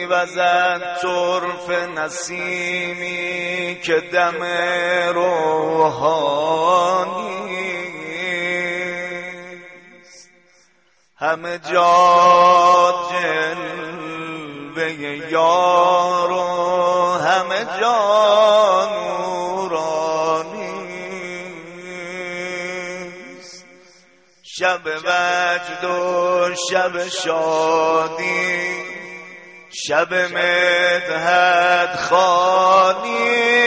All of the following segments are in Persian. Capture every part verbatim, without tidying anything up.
میوزد طرف نسیمی که دم روحانی، همه جا جلوه یار و همه جا نورانی، شب وجد و شب شادی، شب مدحت خوانی،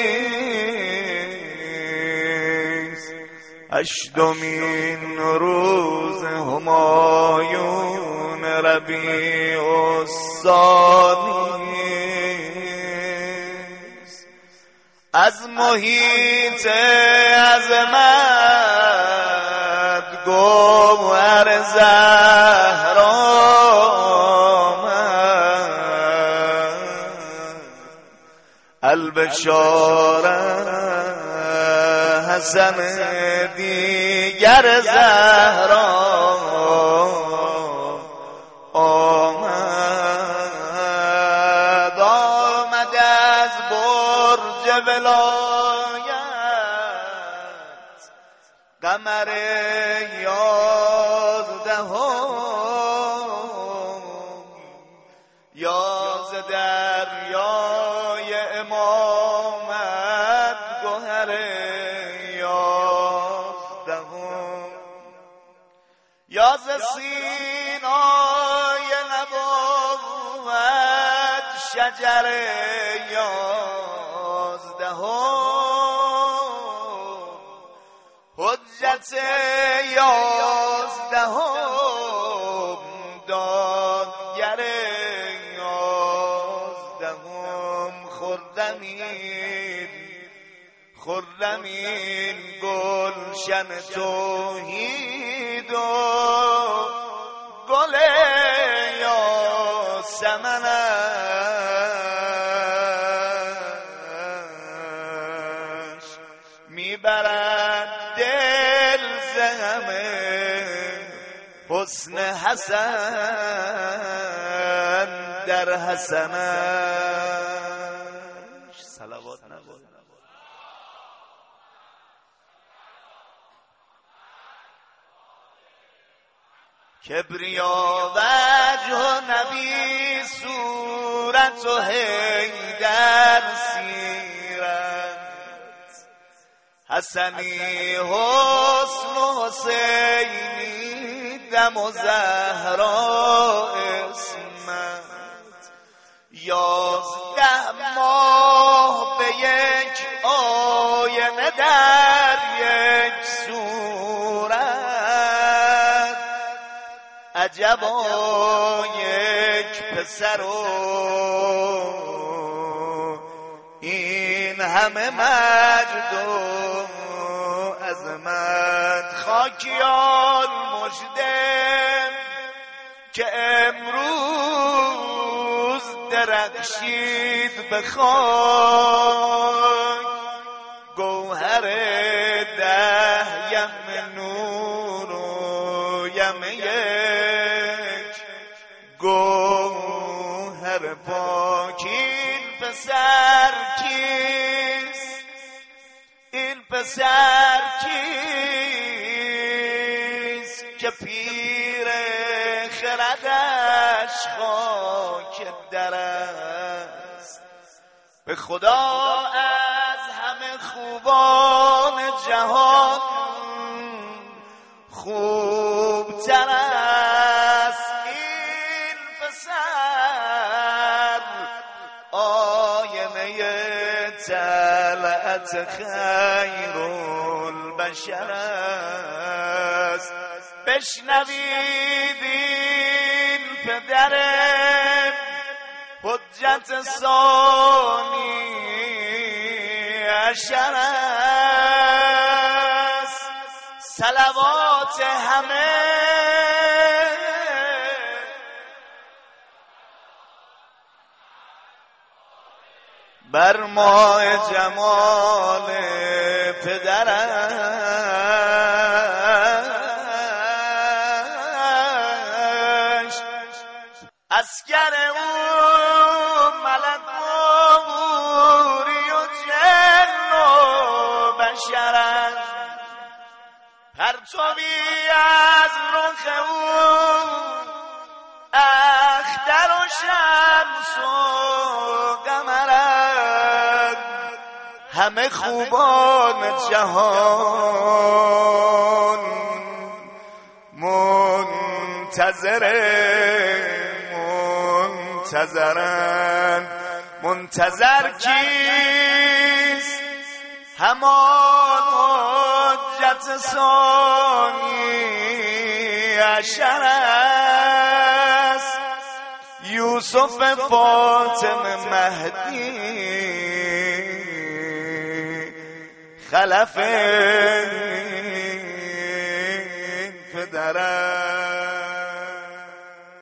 هشتمین روز همایون ربیع الثانی، از محیط عظمت گوهر زهرا البشاره حسن دیگر زهرا آمد، آمد از برج ولایت قمر یازدهم، یاز دریای امامت گوهر یازدهم، یاز سینای نبوت شجر یازدهم، حجت یازدهم، دادگر یازدهم، خرمین خرمین گلشن توحید و گل یاسمنش میبرد دل ز همه حسن حسن در حسنش. صلوات نبود کبریا وجه و نبی صورت و حیدر سیرت، حسنی حسن و حسینی دم و زهرا اسمت، یازده ماه به یک آینه در یک صورت، عجبا یک پسر و این همه مجد و عظمت، خاکیان مژده که امروز درخشید به خاک، گوهر ده یم نور و یم یک گوهر پاک. این پسر کیست؟ این پسر کیست که پیر خردش خاک در است؟ به خدا از همه خوبان جهان خوبتر است این پسر، آینه طلعت خیر البشر است. بشنوید این پدر حجت ثانی عشر است، صلوات همه بر ماه جمال پدرش. از مسکن او ملک و موری و جن و بشرند، پرتوی از رخ او اختر و شمس و قمرند، همه خوبان جهان منتظر منتظرند. منتظر کیست؟ همان حجت ثانی عشر است، یوسف فاطمه مهدی خلف